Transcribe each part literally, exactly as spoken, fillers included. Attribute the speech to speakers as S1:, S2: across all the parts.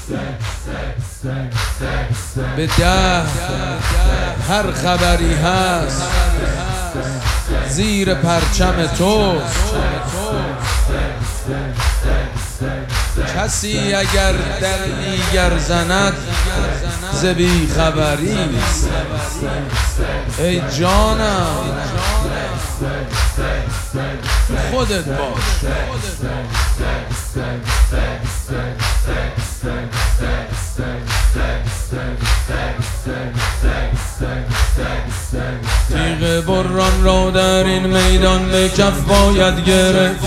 S1: به ده هر خبری هست زیر پرچم توست. کسی اگر در دیگر زند ز بی خبریست. ای جانم خودت باش. تیغ بران را در این میدان به کف باید گرفت.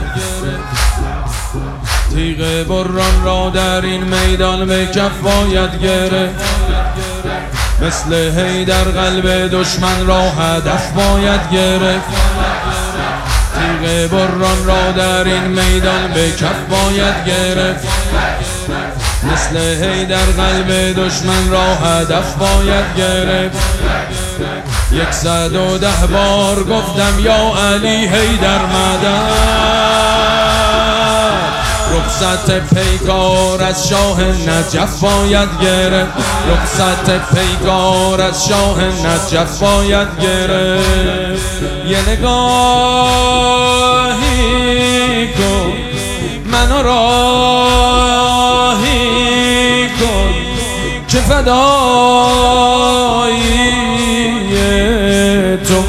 S1: تیغ بران را در این میدان به کف باید گرفت. مثل حیدر قلب دشمن را هدف باید گرفت. تیغ بران را در این میدان به کف باید گرفت. مثل حیدر قلب دشمن را هدف باید گرفت. یکصد و ده بار گفتم یا علی حیدر مدد. رخصت پیکار از شاه نجف باید گرفت. رخصت پیکار از شاه نجف باید گرفت. یه نگاهی کن منو راهی کن که فدایی تو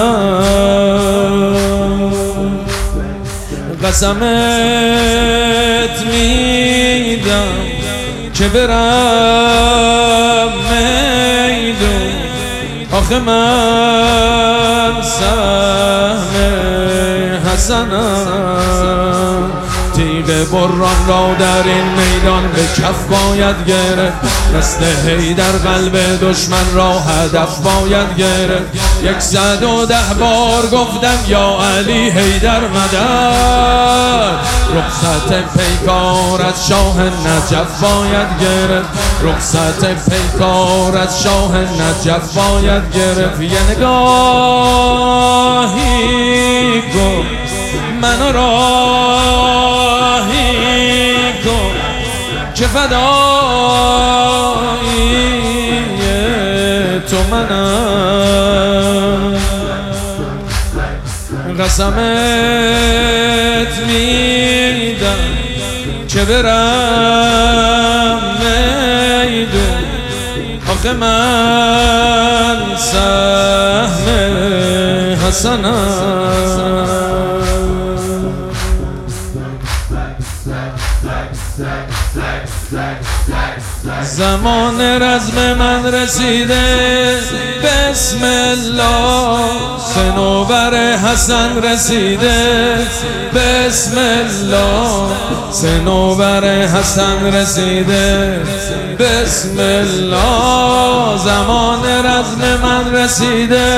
S1: منم. قسمت میدم که برم میدون. آخه من سهم حسنم. تیغ بران را در این میدان به کف باید گرفت. مثل حیدر قلب دشمن را هدف باید گرفت. یکصد و ده بار گفتم یا علی حیدر مدد. رخصت پیکار از شاه نجف باید گرفت. رخصت پیکار از شاه نجف باید گرفت. یه نگاهی کن منو راهی کن که فدایی تو منم. قسمت میدم که برم میدون. آخه من سهم حسنم. زمان رزم من رسیده بسم الله. صنوبر حسن رسیده بسم الله. صنوبر حسن رسیده بسم الله. زمان رزم من رسیده.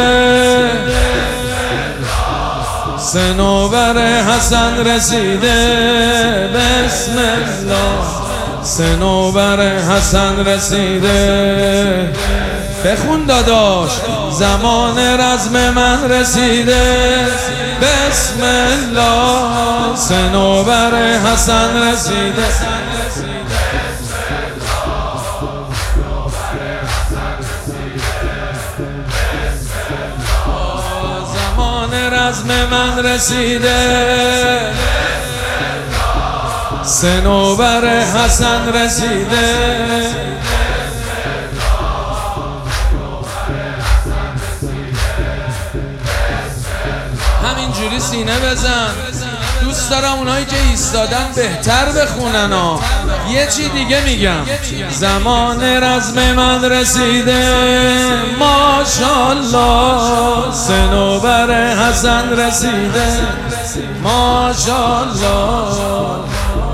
S1: صنوبر حسن رسیده بسم الله. صنوبر حسن رسیده. بخون داداش. زمان رزم من رسیده بسم الله. صنوبر حسن رسیده. زمان رزم من رسیده. صنوبر حسن رسیده. همینجوری سینه بزن. دوست دارم اونایی که ایستادن بهتر بخونن ها. یه چی دیگه میگم. زمان رزم من رسیده ماشاءالله. صنوبر حسن رسیده ماشاءالله.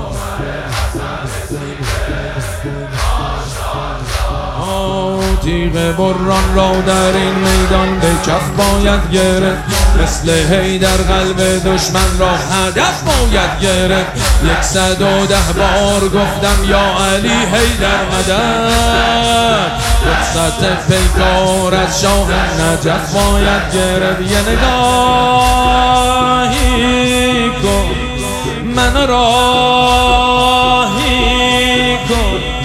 S1: تیغ بران را در این میدان به کف باید گرفت. مثل حیدر قلب دشمن را هدف باید گرفت. یکصد و ده بار گفتم یا علی حیدر مدد. رخصت پیکار از شاه نجف باید گرفت. یه نگاهی کن منو راهی کن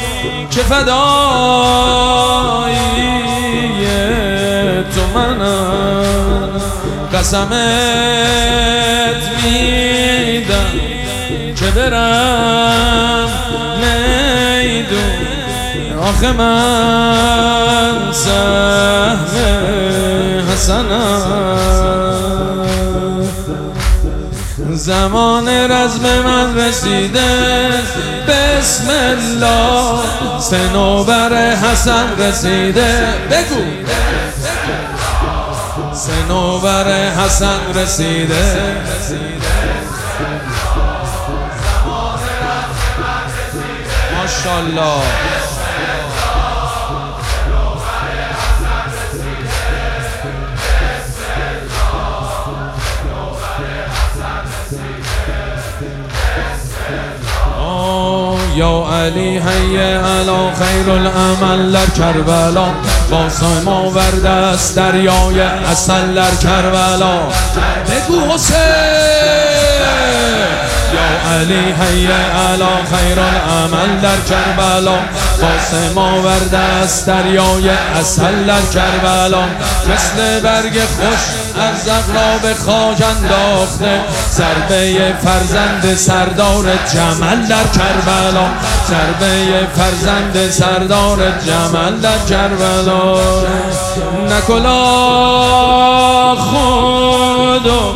S1: که فدایی تو منم، قسمت میدم که برم میدون، آخه من سهم حسنم. زمان رزم من رسیده، بسم الله صنوبر حسن رسیده. بگو صنوبر حسن رسیده. ماشاءالله. یا علی حی علی خیر العمل در کربلا، با سایم آورده است دریای عسل در کربلا. بگو حسین. یا علی حی علی خیر العمل در کربلا، با سایم آورده است دریای عسل در کربلا. مثل برگ خوش از اغلاب خاک انداخته، ضربه فرزند سردار جمل در کربلا، ضربه فرزند سردار جمل در کربلا. نکلا خود و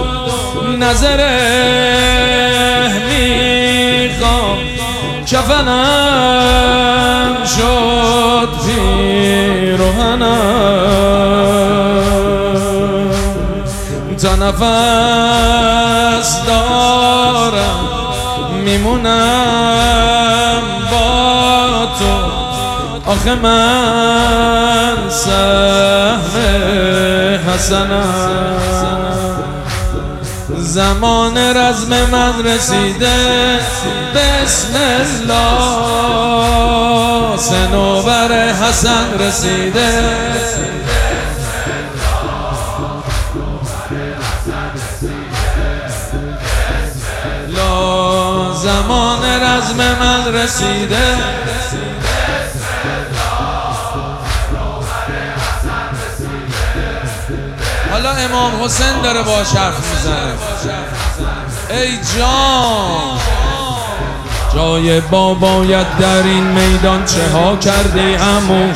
S1: نظره میخوام، کفنم شد پیرهنم، تا نفس دارم میمونم با تو، آخه من سهم حسنم. زمان رزم من رسیده، بسم الله صنوبر حسن رسیده. لا زمان رزم من رسیده. حالا امام حسین داره با حرف میزنه. ای جان، جای بابایت در این میدان چه ها کردی عمو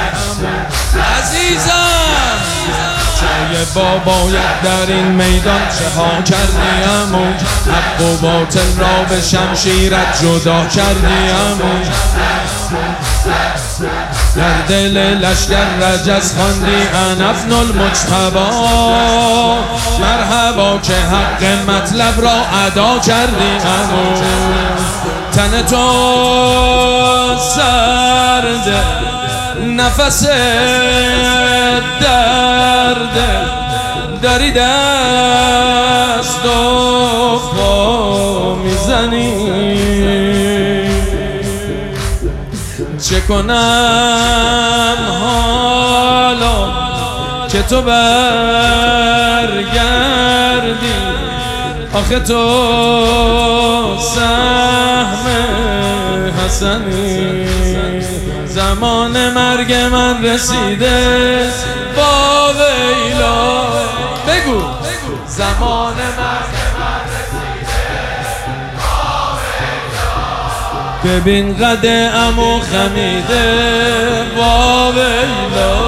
S1: عزیزم، جای بابایت در این میدان چه ها کردی عمو، حق و باطل را به شمشیرت جدا کردی عمو، در دل لشکر رجز خواندی انا ابن المجتبی، مرحبا که حق مطلب را ادا کردی عمو. تن تو سرده، نفس درده، داری دست و پا میزنی، چه کنم حالا که تو برگردی، آخه تو سهم حسنی. زمان مرگ من رسیده، با ویلا. بگو زمان مرگ من رسیده، با ویلا. ببین قد عمو خمیده، با ویلا.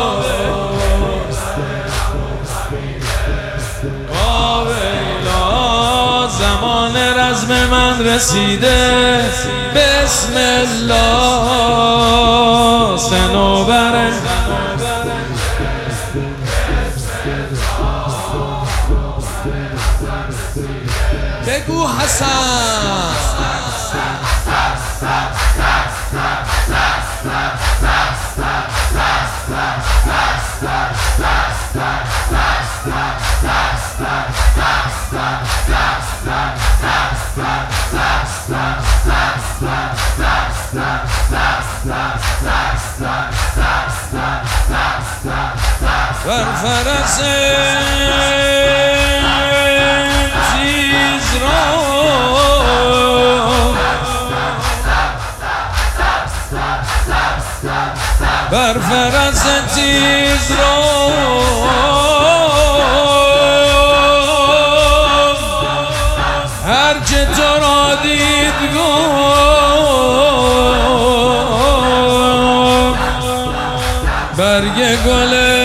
S1: با ویلا زمان رزم من رسیده، بسم الله صنوبر. بگو حسن. بر فرس تیز را بر فرس تیز رو هر چه تو را دید گفت برگ گل